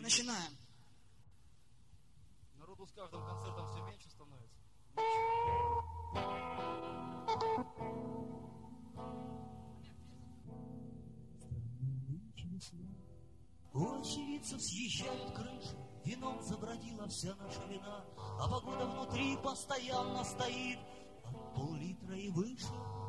Начинаем. Народу с каждым концертом все меньше становится. У очевидцев съезжают крыши, вином забродила вся наша вина, а погода внутри постоянно стоит от пол-литра и выше.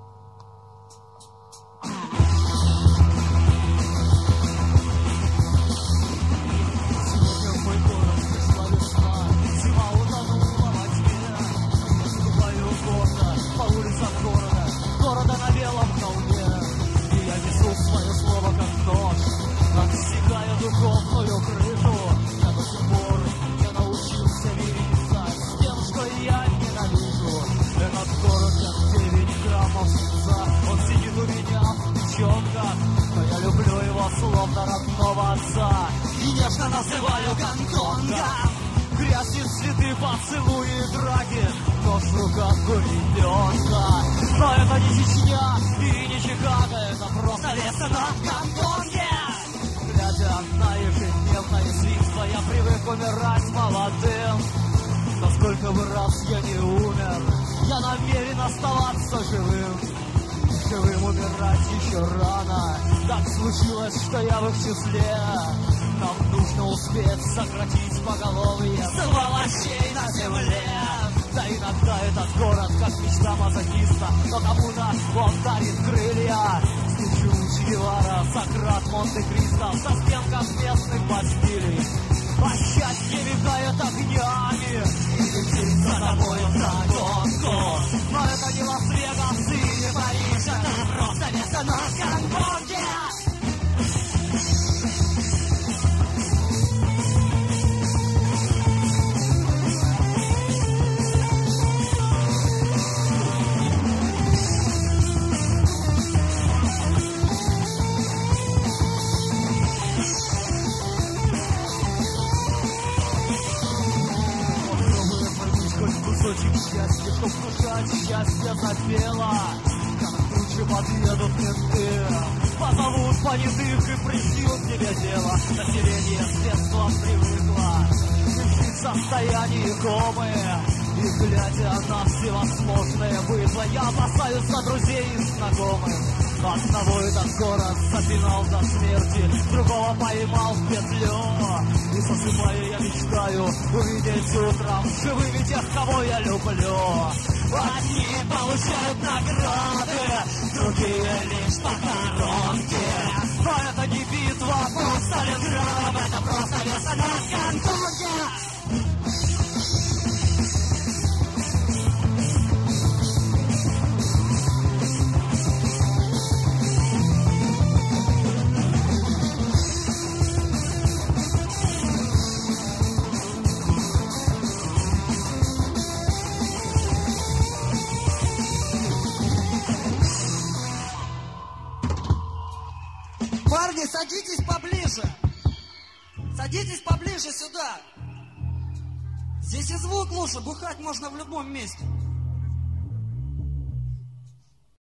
Сегодня в мой город пришла весна, зима утонула во тьме. Я ступаю гордо по улицам города на белом холме, и я несу свое слово как нож, отсекая духовную крышу. Я до сих пор не научился мириться с тем, что я ненавижу. Этот город как 9 граммов свинца, он сидит у меня в печенках, но я люблю его словно родного отца и нежно называю Гонконгом. Грязь и цветы, поцелуи и драки, нож в руках у ребенка. Но это не Чечня и не Чикаго, это просто лето на Гонконге. Глядя на ежедневное свинство, я привык умирать молодым. Но сколько бы раз я не умер, я намерен оставаться живым. Живым умирать еще рано, так случилось, что я в их числе. Нам нужно успеть сократить поголовье сволочей на земле. Да иногда этот город как мечта мазохиста, но кому-то он дарит крылья. Стучу Че Гевара, Сократ, Монте-Кристо, со стенках местных бастилий. А счастье мигает огнями и летит за тобою вдогонку. Но это не Лас-Вегас и не Париж, это просто место на Гонконге. Счастье, чтоб внушать счастье запела. Как тучи подъедут менты, позовут понятых и пришьют тебе дело. Население с детства привыкло жить в состоянии комы, и глядя на всевозможные быдло, я опасаюсь за друзей и знакомых. Одного этот город запинал до смерти, другого поймал в петлю. И засыпая я мечтаю увидеть утром живыми тех, кого я люблю. Одни получают награды, другие лишь похоронки. Но это не битва под Сталинградом, это просто место на Гонконге. Парни, садитесь поближе. Садитесь поближе сюда. Здесь и звук лучше, бухать можно в любом месте.